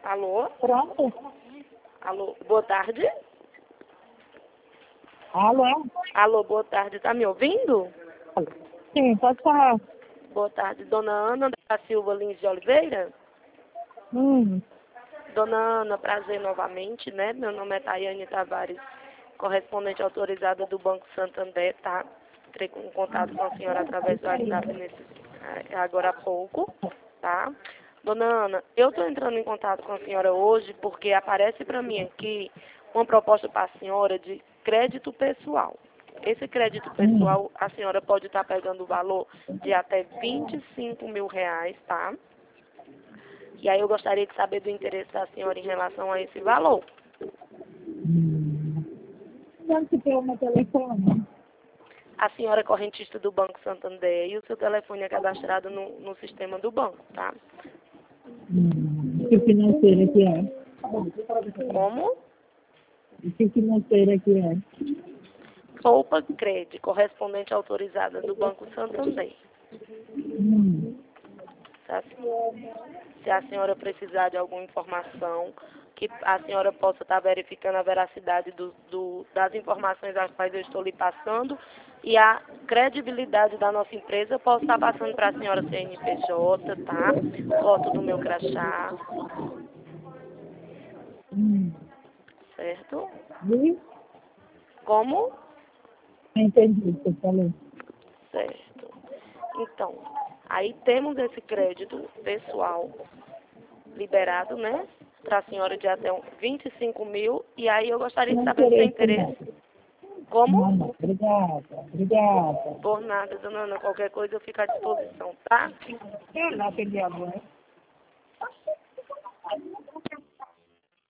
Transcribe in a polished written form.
Alô? Pronto? Alô, boa tarde? Alô? Alô, boa tarde, tá me ouvindo? Sim, pode falar. Boa tarde, dona Ana da Silva Lins de Oliveira? Hum. Dona Ana, prazer novamente, né? Meu nome é Tayane Tavares, correspondente autorizada do Banco Santander, tá? Entrei em contato com a senhora através do WhatsApp agora há pouco, tá? Dona Ana, eu estou entrando em contato com a senhora hoje porque aparece para mim aqui uma proposta para a senhora de crédito pessoal. Esse crédito pessoal, a senhora pode estar pegando o valor de até R$ 25.000, tá? E aí eu gostaria de saber do interesse da senhora em relação a esse valor. Onde que tem o meu telefone? A senhora é correntista do Banco Santander e o seu telefone é cadastrado no sistema do banco, tá? Que financeira que é? Como? Que financeira que é? Roupa Cred, correspondente autorizada do Banco Santander. Tá? Se a senhora precisar de alguma informação, que a senhora possa estar verificando a veracidade das informações às quais eu estou lhe passando e a credibilidade da nossa empresa, eu posso estar passando para a senhora CNPJ, tá? Foto do meu crachá, certo? Viu? Como? Entendi o que você falou. Certo. Então, aí temos esse crédito pessoal liberado, né? Para a senhora de até 25.000. E aí eu gostaria de Não saber do seu interessa, interesse. não. Como? Não. Obrigada. Obrigada. Por nada, dona Ana. Qualquer coisa eu fico à disposição, tá? Eu não atendi agora.